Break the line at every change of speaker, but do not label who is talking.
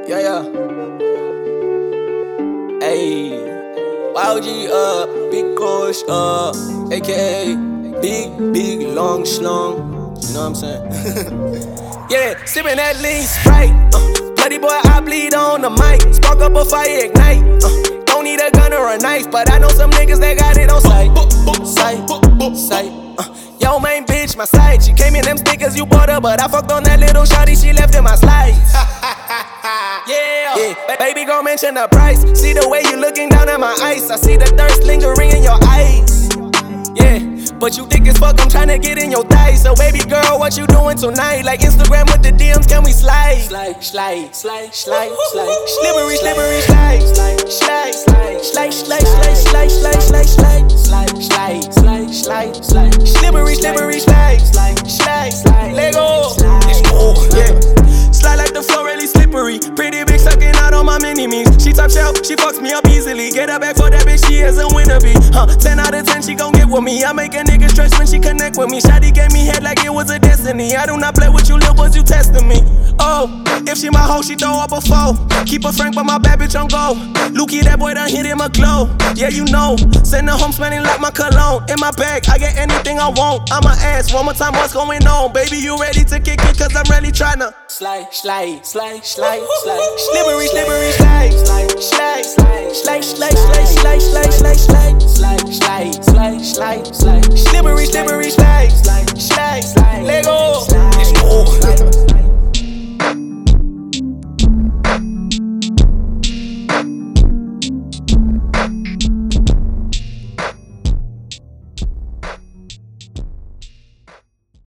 Yeah. Ayy. YOG, Big Kush, aka Big Long Schlong. You know what I'm saying? Yeah, sippin' that lean Sprite. Bloody boy, I bleed on the mic. Spark up a fire, ignite. Don't need a gun or a knife, but I know some niggas that got it on sight. Sight. Yo, main bitch, my side. She came in them stickers you bought her, but I fucked on that little shawty she left in my slides. Yeah, baby girl, mention the price. See the way you looking down at my ice. I see the thirst lingering in your eyes. Yeah, but you thick as fuck, I'm tryna get in your thighs. So baby girl, what you doing tonight? Like Instagram with the DMs, can we slide? Slippery, slide. Slide. Slippery, slide. Lego. Yeah. Slide like the floor, really slippery. Pretty bitch sucking out on my mini-me's. She top shelf, she fucks me up easily. Get her back for that bitch, she is a winner bee. 10 out of 10, she gon' get with me. I make a nigga stretch when she connect with me. Shawty gave me head like it was a destiny. I do not play with you little boys, you testing me. Oh, if she my hoe, she throw up a foe. Keep her frank, but my bad bitch on go. Lukey, that boy done hit him a glow. Yeah, you know. Send her home smelling like my cologne. In my bag, I get anything I want. I'ma ask one more time what's going on. Baby, you ready to kick it? Cause I'm really tryna slide. Slippery, slide. Slide. Slippery, slide. Lego.